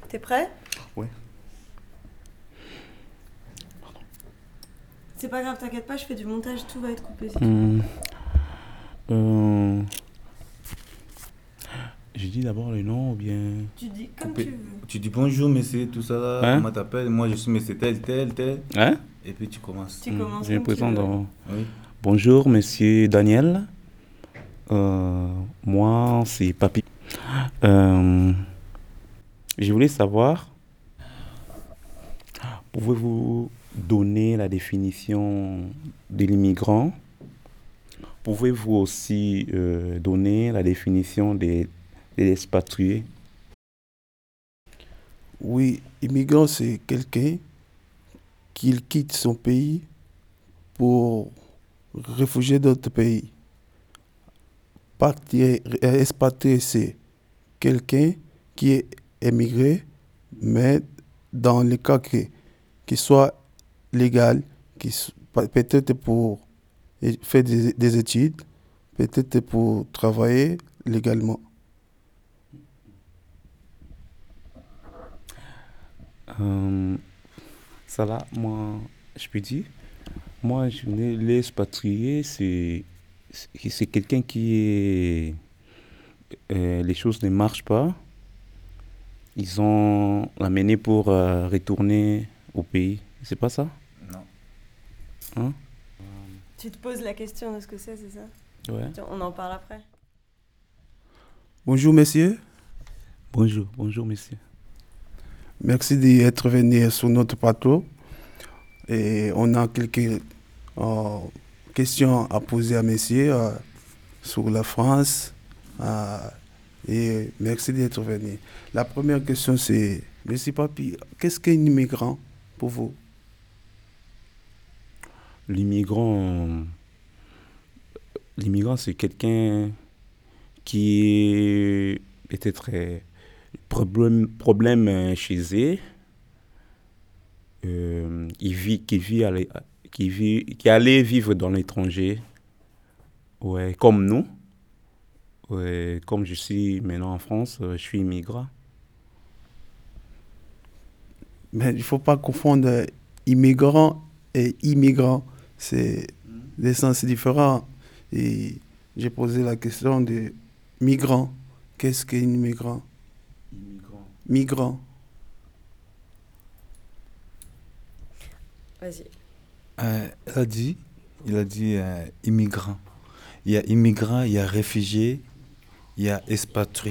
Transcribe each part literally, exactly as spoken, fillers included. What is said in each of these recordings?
T'es prêt? Ouais. C'est pas grave, t'inquiète pas, je fais du montage, tout va être coupé. Si Hum, euh, je dis d'abord le nom ou bien... tu dis comme Coupé. tu veux. Tu dis bonjour, monsieur, tout ça là, Hein? comment t'appelles? Moi, je suis monsieur tel, tel, tel. Hein? Et puis tu commences. Tu Hum, commences je me comme tu présente veux. dans... Oui. Bonjour, monsieur Daniel. Euh, moi, c'est Papi. Euh, je voulais savoir, pouvez-vous donner la définition de l'immigrant? Pouvez-vous aussi euh, donner la définition des, des expatriés? Oui, immigrant, c'est quelqu'un qui quitte son pays pour réfugier dans d'autres pays. Partir, euh, expatrié, c'est quelqu'un qui est émigré, mais dans le cas que, qu'il soit légal, qui s- pe- peut-être pour é- faire des, des études, peut-être pour travailler légalement. Euh, ça là, moi, je peux dire, moi, je n'ai- l'expatrié, c'est c'est c'est quelqu'un qui est... euh, les choses ne marchent pas. Ils ont l'amené pour euh, retourner au pays. C'est pas ça? Non. Hein? Tu te poses la question de ce que c'est, c'est ça? Ouais. Tiens, on en parle après. Bonjour, messieurs. Bonjour, bonjour, monsieur. Merci d'être venu sur notre plateau. Et on a quelques euh, questions à poser à messieurs euh, sur la France. euh, et merci d'être venu. La première question, c'est, Monsieur Papi, qu'est-ce qu'un immigrant pour vous? L'immigrant, l'immigrant, c'est quelqu'un qui était très problème, problème euh, chez eux. Euh, il vit, qui vit, à l'é- qui vit, qui allait vivre dans l'étranger. Ouais, comme nous. Ouais, comme je suis maintenant en France, euh, je suis immigrant. Mais il ne faut pas confondre euh, immigrant et immigrant. C'est des sens différents. Et j'ai posé la question de migrant. Qu'est-ce qu'un immigrant? Immigrant. Migrant. Vas-y. Euh, il a dit, il a dit euh, immigrant. Il y a immigrant, il y a réfugié, il y a expatrié.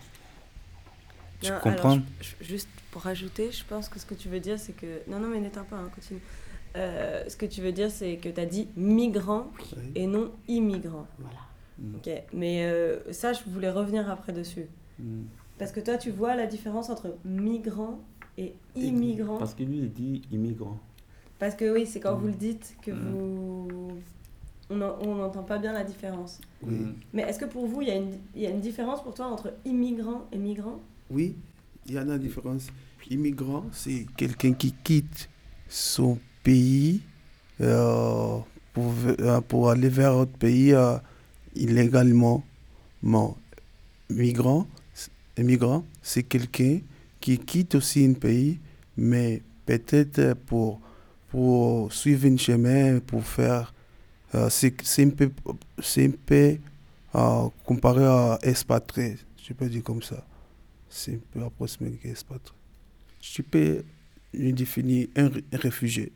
Tu Non, alors, comprends? je- je- juste pour rajouter, je pense que ce que tu veux dire, c'est que... Non, non, mais n'éteins pas, hein, continue. Euh, ce que tu veux dire, c'est que tu as dit migrant Oui. et non immigrant. Mm. Ok, mais euh, ça, je voulais revenir après dessus. Mm. Parce que toi, tu vois la différence entre migrant et immigrant. Parce que lui, il dit immigrant. Parce que oui, c'est quand Mm. vous le dites que Mm. vous... On n'entend pas bien la différence. Oui. Mm. Mais est-ce que pour vous, il y, a une- il y a une différence pour toi entre immigrant et migrant? Oui, il y en a une différence. Immigrant, c'est quelqu'un qui quitte son pays euh, pour, ve- euh, pour aller vers autre pays euh, illégalement. Bon, migrant, c- immigrant, c'est quelqu'un qui quitte aussi un pays, mais peut-être pour, pour suivre un chemin, pour faire... euh, c'est c'est un peu, c'est un peu euh, comparé à expatrié, je peux dire comme ça. C'est un peu approximé qu'expatrié. Tu peux lui définir un, ré- un réfugié.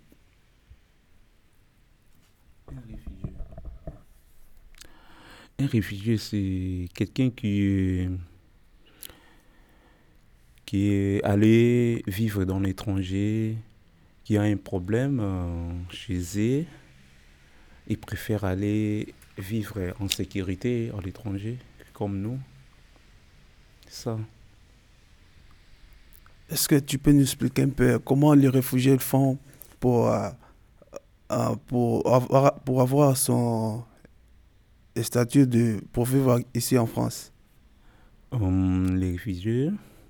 Un réfugié. Un réfugié, c'est quelqu'un qui, qui est allé vivre dans l'étranger, qui a un problème euh, chez eux, il préfère aller vivre en sécurité à l'étranger, comme nous. Ça. Est-ce que tu peux nous expliquer un peu comment les réfugiés font pour, euh, euh, pour, avoir, pour avoir son statut de, pour vivre ici en France? Hum, les réfugiés,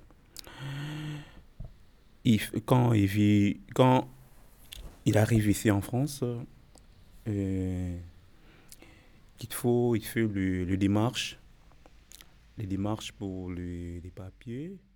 il f- quand, il vit, quand il arrive ici en France, euh, il faut, il fait le, le démarche, les démarches pour le- les papiers.